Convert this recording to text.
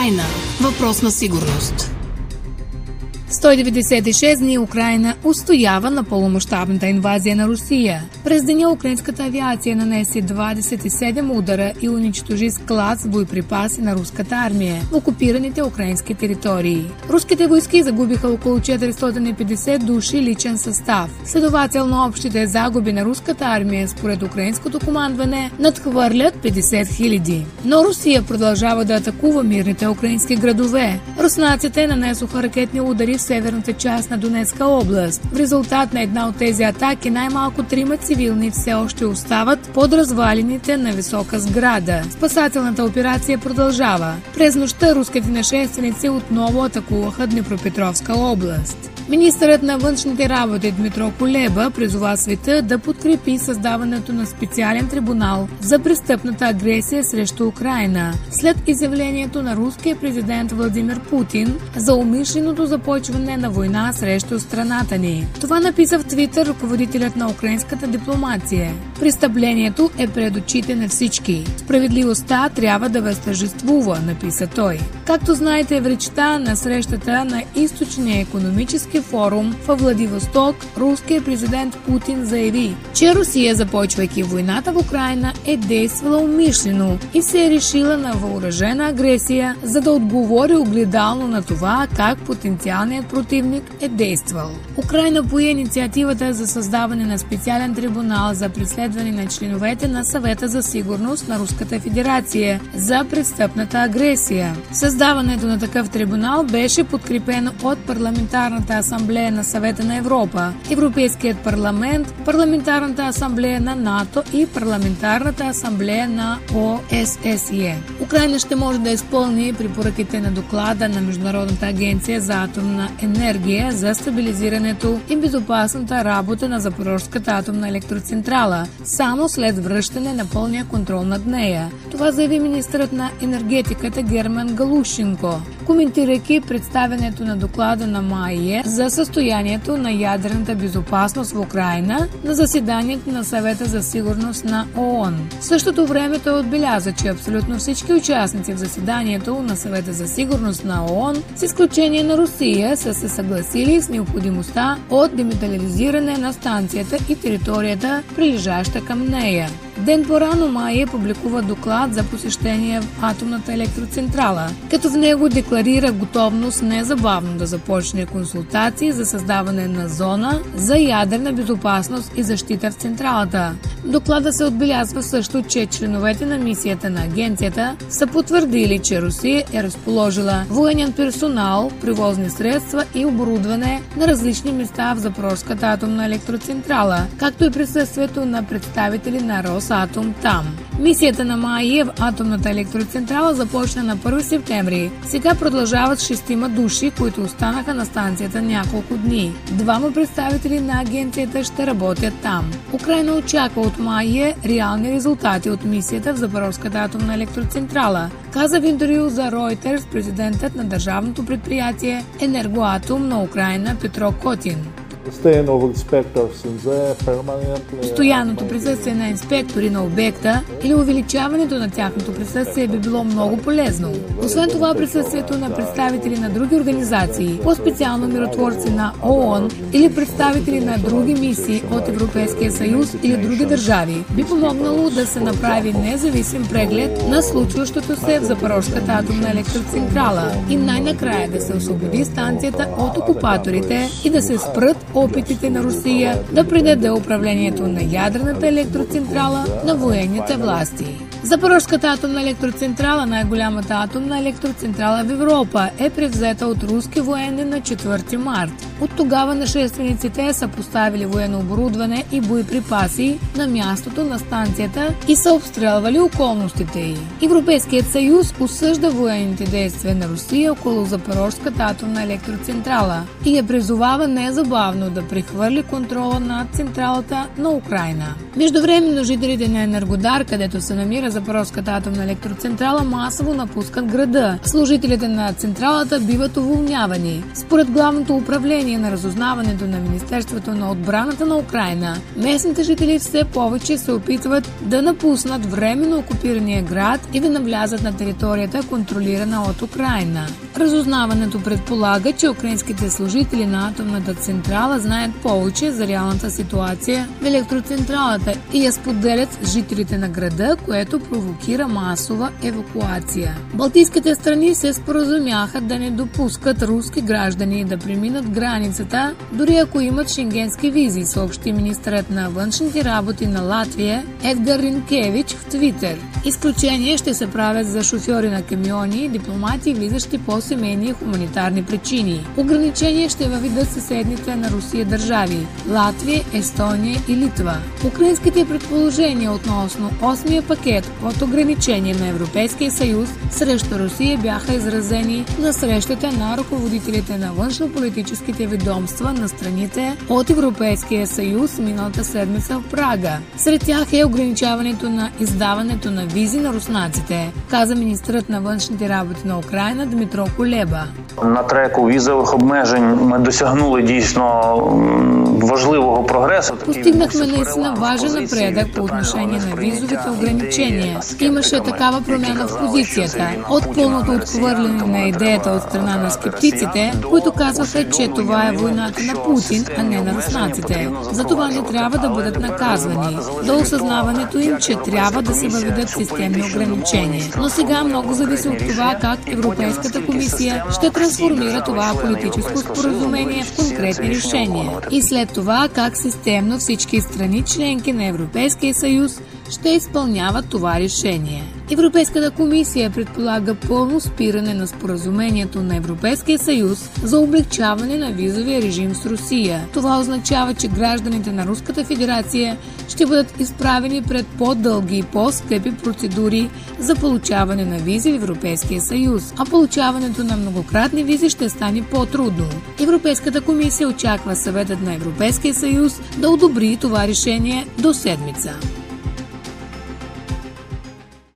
Украйна – въпрос на сигурност. 196 дни Украйна устоява на полномащабната инвазия на Русия. През деня украинската авиация нанесе 27 удара и унищожи склад с боеприпаси на руската армия в окупираните украински територии. Руските войски загубиха около 450 души личен състав. Следователно общите загуби на руската армия според украинското командване надхвърлят 50 000. Но Русия продължава да атакува мирните украински градове. Руснаците нанесоха ракетни удари в северната част на Донецка област. В резултат на една от тези атаки най-малко 3 цивилни все още остават под развалините на висока сграда. Спасателната операция продължава. През нощта руските нашественици отново атакуваха Днепропетровска област. Министърът на външните работи Дмитро Кулеба призова света да подкрепи създаването на специален трибунал за престъпната агресия срещу Украйна след изявлението на руския президент Владимир Путин за умишленото започване на война срещу страната ни. Това написа в Твитър ръководителят на украинската дипломация. Престъплението е пред очите на всички. Справедливостта трябва да възтържествува, написа той. Както знаете, в речта на срещата на източния икономически форум в Владивосток, руският президент Путин заяви, че Русия, започвайки войната в Украйна, е действала умишлено и се е решила на въоръжена агресия, за да отговори огледално на това как потенциалният противник е действал. Украйна пое инициативата за създаване на специален трибунал за преследване на членовете на Съвета за сигурност на Руската федерация за престъпната агресия. Създаването на такъв трибунал беше подкрепено от Парламентарната асамблея на Съвета на Европа, Европейският парламент, Парламентарната асамблея на НАТО и Парламентарната асамблея на ОССЕ. Украйна ще може да изпълни препоръките на доклада на Международната агенция за атомна енергия за стабилизирането и безопасната работа на Запорожската атомна електроцентрала, само след връщане на пълния контрол над нея. Това заяви министърът на енергетиката Герман Галущенко, коментирайки представянето на доклада на МАИЕ за състоянието на ядрената безопасност в Украйна на заседанието на Съвета за сигурност на ООН. В същото време той отбеляза, че абсолютно всички участници в заседанието на Съвета за сигурност на ООН, с изключение на Русия, са се съгласили с необходимостта от демилитаризиране на станцията и територията, прилежаща към нея. Ден по-рано МАИЕ публикува доклад за посещение в атомната електроцентрала, като в него декларира готовност незабавно да започне консултации за създаване на зона за ядрена безопасност и защита в централата. В доклада се отбелязва също, че членовете на мисията на агенцията са потвърдили, че Русия е разположила военен персонал, превозни средства и оборудване на различни места в Запорожската атомна електроцентрала, както и присъствието на представители на Росатом там. Мисията на МАИЕ в атомната електроцентрала започна на 1 септември. Сега продължават 6 души, които останаха на станцията няколко дни. 2 представители на агенцията ще работят там. Украйна очаква от МАИЕ реални резултати от мисията в Запорожската атомна електроцентрала, каза в интервю за Reuters президентът на държавното предприятие Енергоатом на Украйна Петро Котин. Постоянното присъствие на инспектори на обекта или увеличаването на тяхното присъствие би било много полезно. Освен това, присъствието на представители на други организации, по-специално миротворци на ООН или представители на други мисии от Европейския съюз или други държави, би помогнало да се направи независим преглед на случващото се в Запорожската атомна електроцентрала и най-накрая да се освободи станцията от окупаторите и да се спрат опитите на Русия да предаде управлението на ядрената електроцентрала на военните власти. Запорожската атомна електроцентрала, най-голямата атомна електроцентрала в Европа, е превзета от руски военни на 4 март. От тогава нашествениците са поставили военно оборудване и боеприпаси на мястото на станцията и са обстрелвали околностите й. Европейският съюз осъжда военните действия на Русия около Запорожската атомна електроцентрала и я призовава незабавно да прехвърли контрола над централата на Украйна. Междувременно жителите на Енергодар, където се намира Запорожската атомна електроцентрала масово напускат града. Служителите на централата биват уволнявани. Според главното управление на разузнаването на Министерството на отбраната на Украйна, местните жители все повече се опитват да напуснат временно окупирания град и да навлязат на територията, контролирана от Украйна. Разузнаването предполага, че украинските служители на атомната централа знаят повече за реалната ситуация в електроцентралата и я споделят с жителите на града, което провокира масова евакуация. Балтийските страни се споразумяха да не допускат руски граждани да преминат границата, дори ако имат шенгенски визи, съобщи министърът на външните работи на Латвия Едгар Ринкевич в Твитър. Изключение ще се правят за шофьори на камиони, дипломати, влизащи по семейни и хуманитарни причини. Ограничения ще въведат съседните на Русия държави – Латвия, Естония и Литва. Украинските предположения относно 8-я пакет от ограничения на Европейския съюз срещу Русия бяха изразени на срещата на ръководителите на външно-политическите ведомства на страните от Европейския съюз миналата седмица в Прага. Сред тях е ограничаването на издаването на визи на руснаците, каза министърът на външните работи на Україна Дмитро Кулеба. На треку візових обмежень ми досягнули дійсно важливого прогресу. Постигнахме наистина важен напредък по отношение на визовите ограничения. Имаше такава промяна в позицията. От пълното отхвърляне на идеята от страна на скептиците, които казваха, че това е войната на Путин, а не на руснаците. Затова не трябва да бъдат наказвани. До осъзнаването им, че трябва да се въведат системни ограничения. Но сега много зависи от това как Европейската комисия ще трансформира това политическо споразумение в конкретни решения. И след това как системно всички страни членки на Европейския съюз ще изпълняват това решение. Европейската комисия предполага пълно спиране на споразумението на Европейския съюз за облегчаване на визовия режим с Русия. Това означава, че гражданите на Руската федерация ще бъдат изправени пред по-дълги и по-скъпи процедури за получаване на визи в Европейския съюз, а получаването на многократни визи ще стане по-трудно. Европейската комисия очаква Съветът на Европейския съюз да одобри това решение до седмица.